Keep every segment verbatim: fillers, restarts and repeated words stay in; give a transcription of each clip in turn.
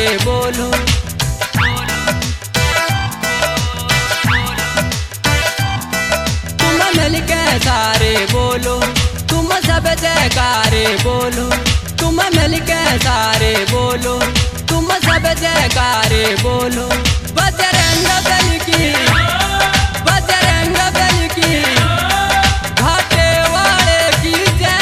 सारे बोलो। तुम मिलके सारे बोलो, तुम सब जयकारे बोलो। तुम मिलके सारे बोलो, तुम सब जयकारे बोलो। बजरंग बल की, बजरंग बल की, घाटे वाले की जय।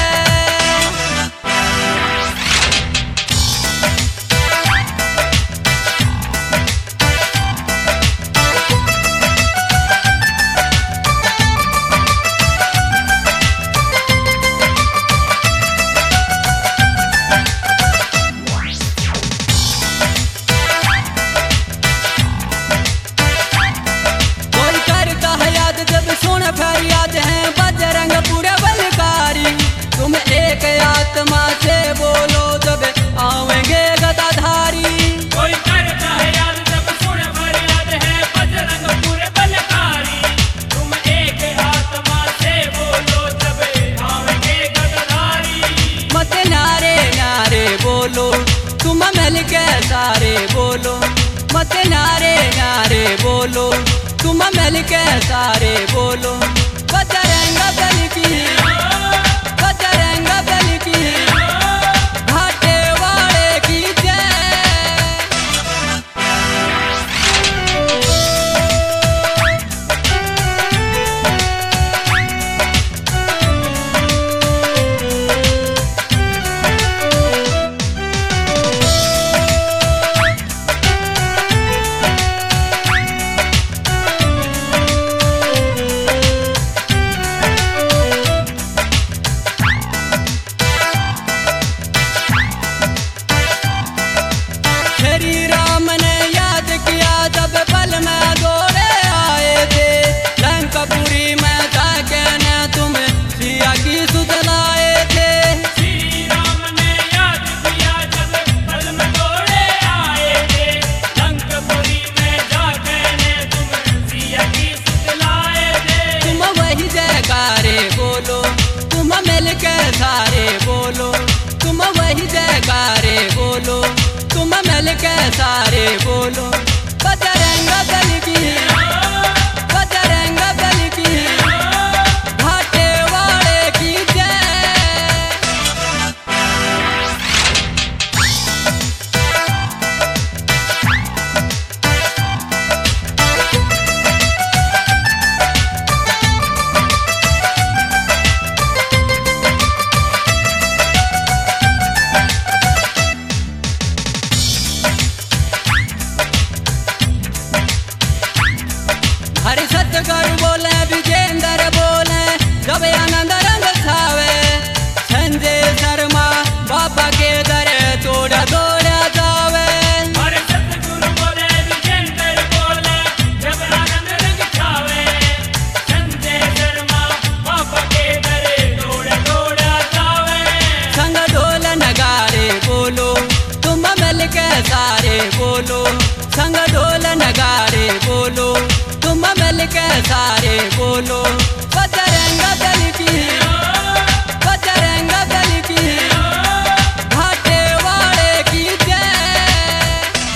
फरियाद है बजरंगपुर बलकारी, तुम एक आत्मा से बोलो जब आवेंगे गदाधारी। कोई करता है याद जब सुन फरियाद है बजरंगपुर बलकारी, तुम एक आत्मा से बोलो जब आवेंगे गदाधारी। मत नारे नारे बोलो, तुम मिलके सारे बोलो। मत नारे नारे बोलो, तुम मिलके सारे बोलो। बजरंग बल की, बजरंग बल की, घाटे वाले की जय। श्री राम ने याद किया जब पल में दौड़े आए थे, लंकापुरी में जाके न तुम सिया की सुधलाए थे। श्री राम ने याद किया जब पल में दौड़े आए थे, लंकापुरी में जाके ने तुम सिया की सुधलाए थे। तुम वही जयकारे बोलो, तुम मिलके सारे बोलो। तुम वही जयकारे बोलो, तुम मिलके सारे बोलो। बजरंग बल की, बजरंग बल की, घाटे वाले की जय। हरि सतगुरु बोले, विजेंद्र बोले, जब आनंद रंग छावे। संजय शर्मा बाबा के दर तोड़ा तोड़ा जावे। हर सतगुरु बोले, विजेंद्र बोले, जब आनंद रंग छावे। संजय शर्मा बाबा के दरे दौड़ा दौड़ा जावे। संग ढोल नगाड़े बोलो, तुम मिलके सारे बोलो। संग ढोल नगाड़े बोलो, तुम मिलके सारे बोलो। बजरंग बल की, बजरंग बल की, घाटे वाले की जय।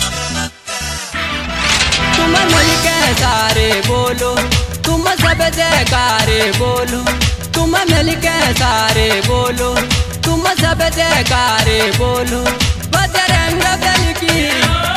तुम मिलके सारे बोलो, तुम सब जयकारे बोलो। तुम मिलके सारे बोलो, तुम सब जयकारे बोलो। बजरंग बल की।